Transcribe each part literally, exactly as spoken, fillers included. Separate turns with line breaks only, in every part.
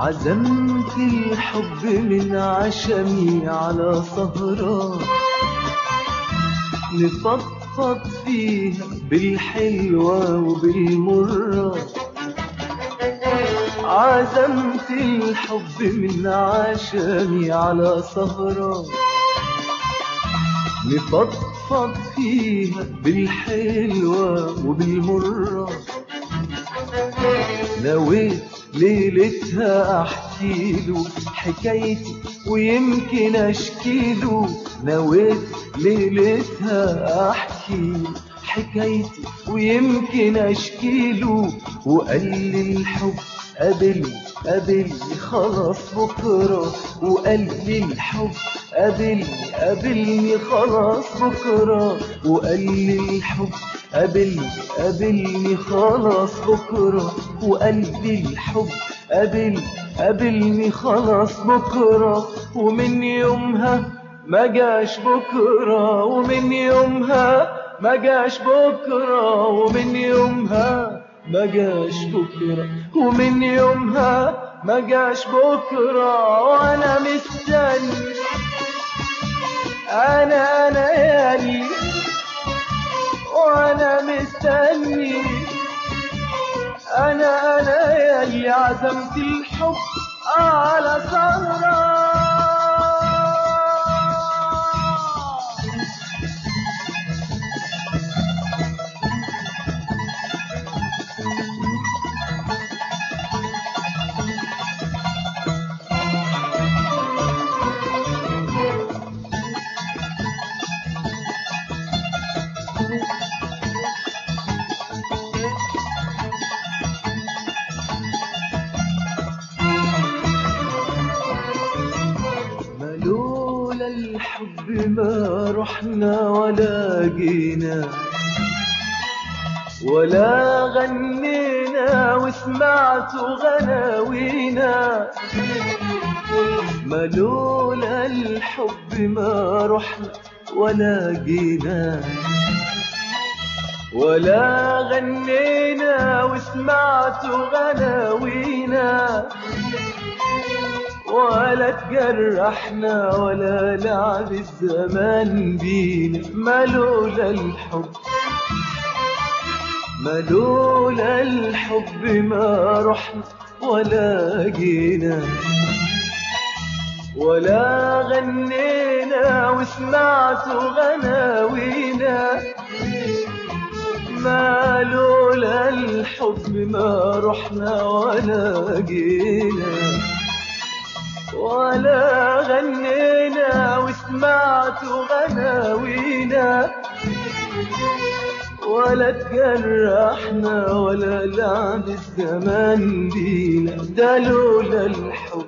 عزمت الحب من عشمي على سهرة نفضفض فيها بالحلوة وبالمرة. عزمت الحب من عشمي على سهرة نفضفض فيها بالحلوة وبالمرة. نويت ليلتها احكيله حكايتي ويمكن اشكيله. نويت ليلتها احكيله حكايتي ويمكن اشكيله. وقال لي الحب قابلني قابلني خلاص بكره. وقال لي الحب قابلني قابلني خلاص بكره. وقال لي الحب قابلني قابلني خلاص بكره. وقال لي الحب قابلني قابلني خلاص بكره. ومن يومها ما جاش بكره. ومن يومها ما جاش بكره. ومن يومها ما جاش بكره. ومن يومها ما جاش بكره. وانا مستني انا انا يالي وانا مستني انا انا يالي عزمت الحب على سهرة. لولا الحب ما رحنا ولا جينا ولا غنينا وسمعت غناوينا. ما لولا الحب ما رحنا ولا جينا ولا غنينا وسمعت غناوينا. ولا تجرحنا ولا لعب الزمان بينا. ما لولا الحب ما لولا الحب ما رحنا ولا جينا ولا غنينا وسمعت غناوينا. ما لولا الحب ما رحنا ولا جينا ولا غنينا وسمعت غناوينا. ولا تجرحنا ولا لعب الزمان بينا. ده لولا الحب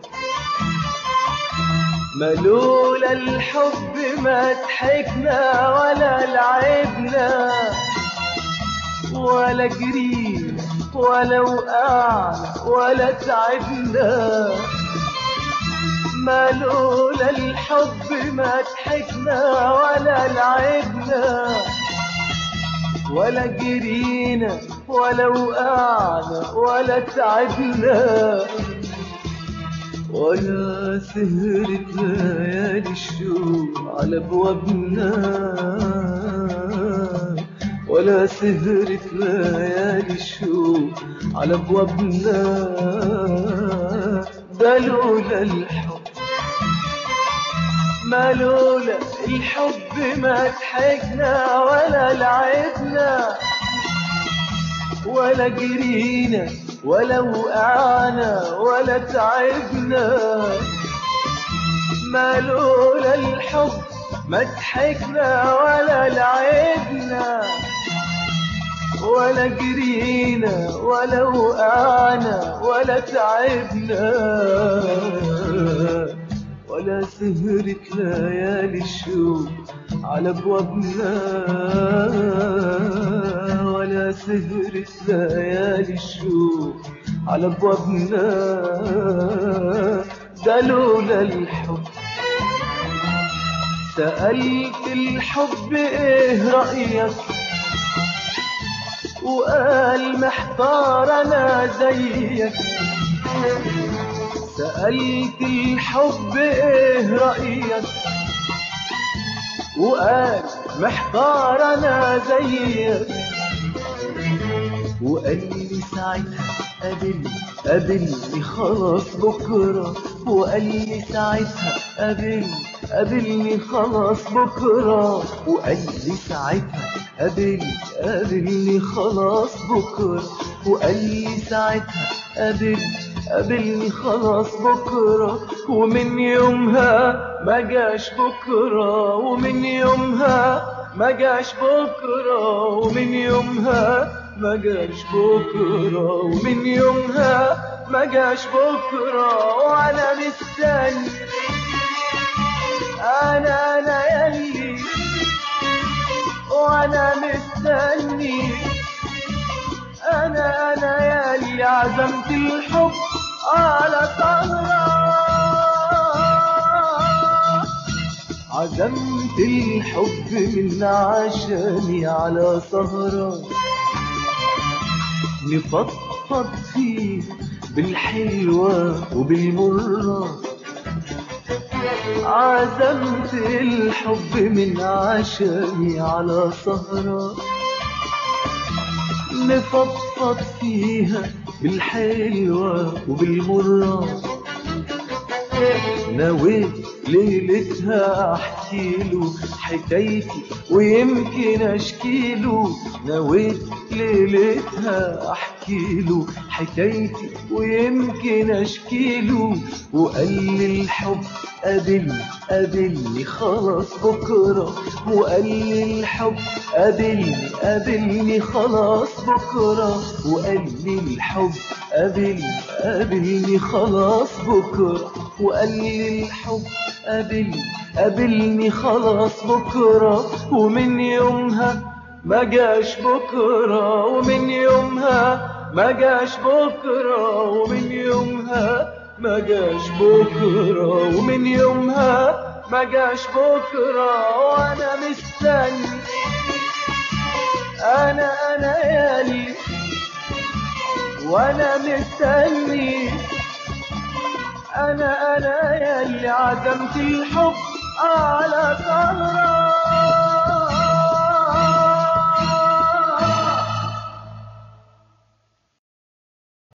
ما لولا الحب ما ضحكنا ولا لعبنا ولا جرينا ولا وقعنا ولا تعبنا. ما لولا الحب ما ضحكنا ولا لعبنا ولا جرينا ولا وقعنا ولا تعبنا. ولا سهرت ليالي الشوق على ابوابنا ولا سهرت ليالي الشوق على ابوابنا. ده لولا الحب ما لولا الحب ما ضحكنا ولا لعبنا ولا جرينا ولا وقعنا ولا تعبنا. ما لولا الحب ما ضحكنا ولا لعبنا ولا جرينا ولا وقعنا ولا تعبنا. ولا سهرت ليالي الشوق على ابوابنا ولا سهرت ليالي الشوق على ابوابنا. ده لولا الحب. سألت الحب ايه رأيك وقال محتار انا زيك. سألت الحب ايه رأيك وقال محتار انا زيك، وقال لي ساعتها قابلني قابلني خلاص بكرة، وقال لي ساعتها قابلني قابلني خلاص بكرة، وقال لي ساعتها قابلني قابلني خلاص بكرة، وقال لي ساعتها قابلني قابلني خلاص بكرة، ومن يومها ما جاش بكرة، ومن يومها ما جاش بكرة، ومن يومها ما جاش بكرة، ومن يومها ما جاش بكرة، وانا مستني انا انا يلي، وانا مستني انا انا يلي عزمت الحب على سهرة، عزمت الحب من عشاني على سهرة نفضفض فيه بالحلوة وبالمرة، عزمت الحب من عشاني على سهرة نفضفض فيها بالحلوة وبالمرة، نويت ليلتها احكيله حكايتي ويمكن اشكيله، نويت ليلتها احكيله حكايتي ويمكن اشكيله، وقال لي الحب قابلني قابلني خلاص بكرة، وقال لي الحب قابلني قابلني خلاص بكرة، وقال لي الحب قابلني قابلني خلاص بكرة، وقال لي الحب قابلني قابلني خلاص بكرة، ومن يومها ما جاش بكرة، ومن يومها ما جاش بكرة، ومن يومها ما جاش بكرة، ومن يومها ما جاش بكرة، وانا مستني انا انا يالي، وانا مستني انا انا ياللي عزمت الحب على سهرة.